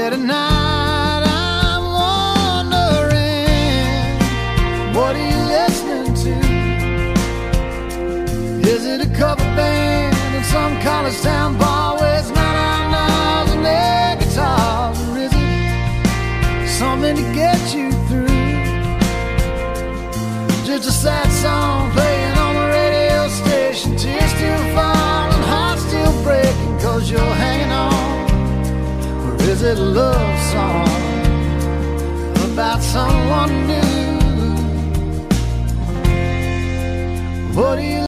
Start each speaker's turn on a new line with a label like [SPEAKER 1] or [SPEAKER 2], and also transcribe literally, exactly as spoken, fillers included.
[SPEAKER 1] Late at night I'm wondering, what are you listening to? Is it a cover band in some college town bar where it's ninety-nine dollars and air guitars? Or is it something to get you through? Just a sad song playing on the radio station, tears still falling, heart still breaking, cause you're hanging on. Or is it a love song about someone new? What are you